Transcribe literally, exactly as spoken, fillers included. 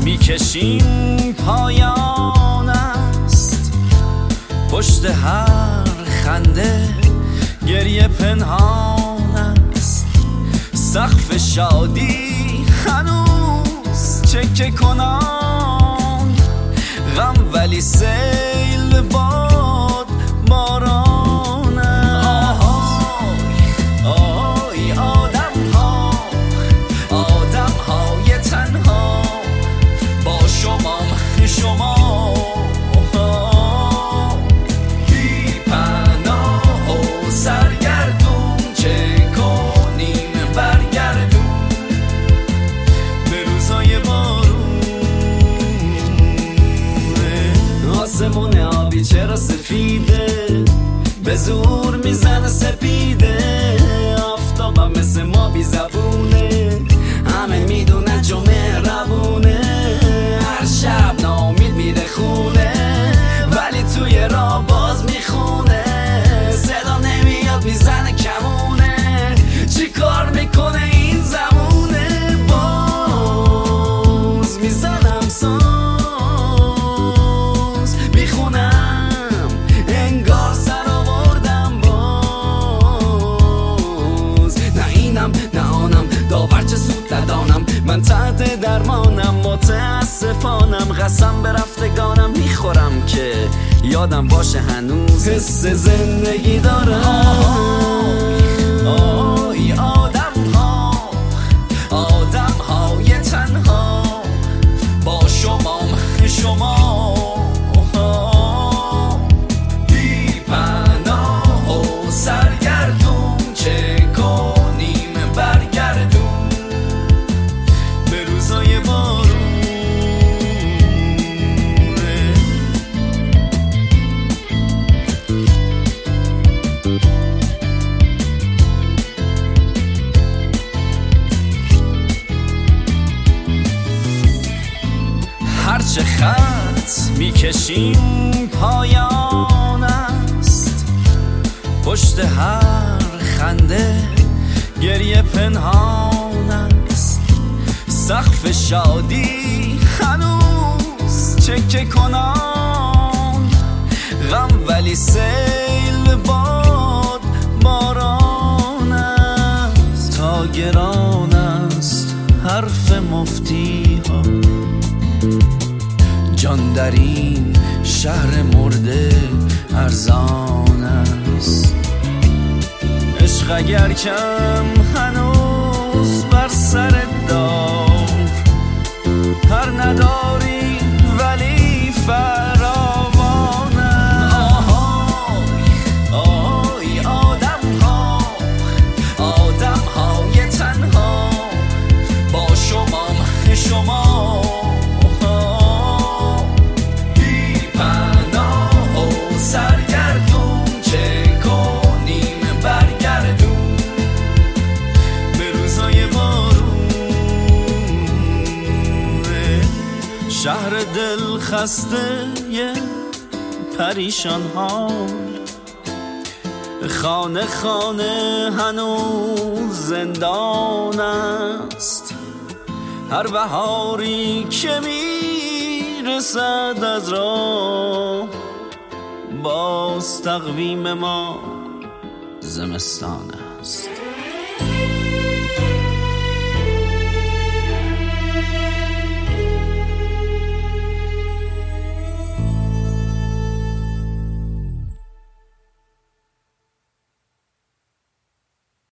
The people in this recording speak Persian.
میکشیم پایان است، پشت هر خنده گریه پنهان است. سقف شادی هنوز چکه کنان، غم ولی سیل باد باران است. آهای آدم ها، آدم های تنها، با شمام شما بی پناه و سرگردون، چه کنیم برگردون به روزای بارون. آسمون آبی چرا سفیده، به زور میزنه سپیده. آفتابم مثل ما بی زبونه، همه میدونن چون مهربونه. هر شب ناامید میره خونه، ولی توی راه باز میخونه. صدا نمیاد میزنه کمونه، چی کار میکنه این زمونه. باز میزنم ساز، میخونم انگار سر آوردم باز. نه اینم نه آنم، داور چه سود ندانم. من تحت درمانم، متاسفانم. قسم به رفتگانم میخورم که یادم باشه هنوز حس زندگی دارم. آهای آدم ها، آدم های تنها، با شمام شما بی پناه و سرگردون، چه کنیم برگردون به روزای بارون. هرچه خط میکشیم پایان است، پشت هر خنده گریه پنهان است. سقف شادی هنوز چکه کنان، غم ولی سیل باد باران است. تا گران است حرف مفتی ها، جان در این شهر مرده ارزان است. عشق اگر کم هنوز بر سر دار، هر نداری ولی فراوان است. آهای آدم ها، آدم های تنها، با شمام شما بی پناه و سرگردون، چه کنیم برگردون به روزای بارون. شهر دل خسته پریشان ها، خانه خانه هنوز زندان است. هر بهاری که میرسد از راه، باز تقویم ما زمستان است.